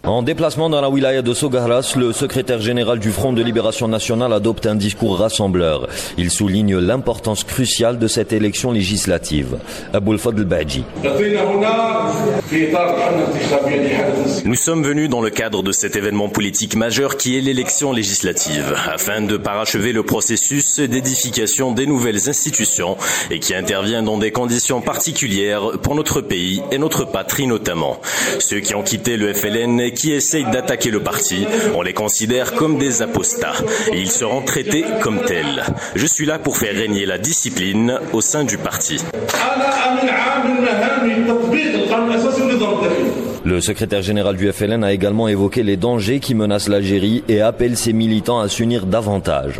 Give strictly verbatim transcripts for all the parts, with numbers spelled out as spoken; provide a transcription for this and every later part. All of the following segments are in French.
En déplacement dans la wilaya de Sogaras, le secrétaire général du Front de Libération Nationale adopte un discours rassembleur. Il souligne l'importance cruciale de cette élection législative. Aboul Fadl Badji. Nous sommes venus dans le cadre de cet événement politique majeur qui est l'élection législative, afin de parachever le processus d'édification des nouvelles institutions et qui intervient dans des conditions particulières pour notre pays et notre patrie notamment. Ceux qui ont quitté le F L N et qui essayent d'attaquer le parti, on les considère comme des apostats et ils seront traités comme tels. Je suis là pour faire régner la discipline au sein du parti. Le secrétaire général du F L N a également évoqué les dangers qui menacent l'Algérie et appelle ses militants à s'unir davantage.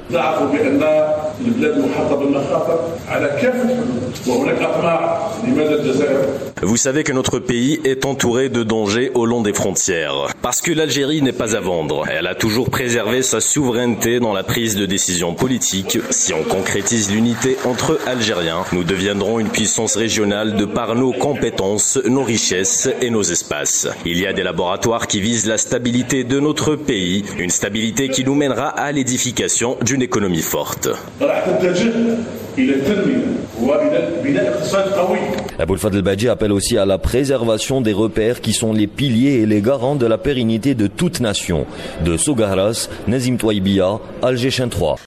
Vous savez que notre pays est entouré de dangers au long des frontières. Parce que l'Algérie n'est pas à vendre. Elle a toujours préservé sa souveraineté dans la prise de décision politique. Si on concrétise l'unité entre Algériens, nous deviendrons une puissance régionale de par nos compétences, nos richesses et nos espaces. Il y a des laboratoires qui visent la stabilité de notre pays, une stabilité qui nous mènera à l'édification d'une économie forte. Aboul Fadl Badji appelle aussi à la préservation des repères qui sont les piliers et les garants de la pérennité de toute nation. De Sogaras, Nazim Touaibia, Alger trois.